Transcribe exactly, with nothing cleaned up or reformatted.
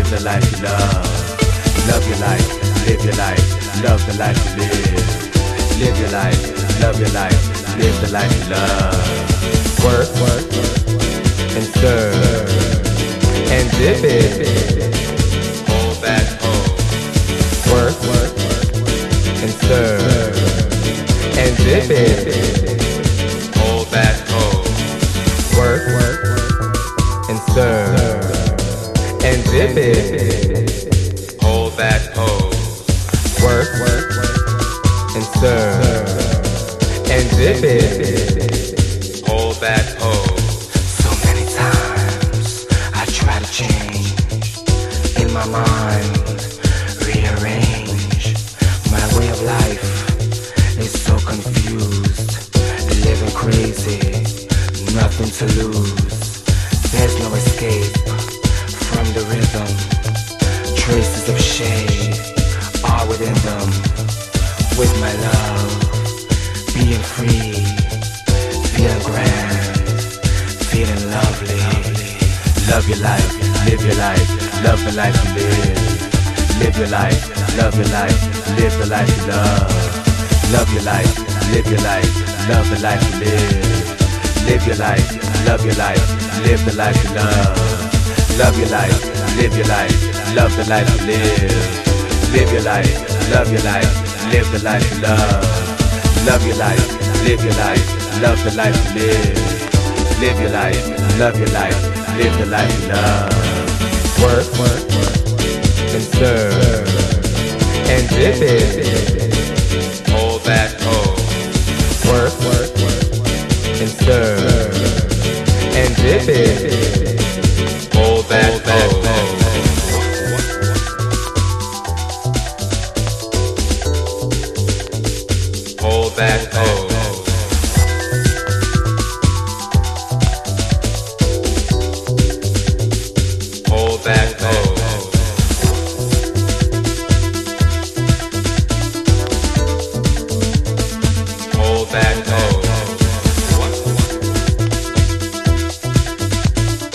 live the life you love. Love your life, live your life, love the life you live. Live your life, love your life, live the life you love. Work, work, and serve, and dip it. Hold that hoe. Work, work, and serve, and dip it. Hold that hoe. Work, work, and serve, and dip it. Hold that hoe. Work, work, and serve, and dip it. Hold that hoe. So many times I try to change. In my mind, rearrange. My way of life is so confused. Living crazy, nothing to lose. There's no escape from the rhythm. Traces of shade are within them. With my love, being free, feeling grand, feeling lovely. Love your life, live your life, love the life you live. Live your life, love your life, live the life you love. Love your life, live your life, love the life you live. Live your life, love your life, live the life you love. Love your life, live your life, love the life you live. Live your life, love your life, live the life you love. Love your life, live your life, love the life you live. Live your life, love your life, live the life you love. Work, work, and serve, and dip it. Hold that hoe. Work, work, and serve, and dip it. Hold that hoe. Hold that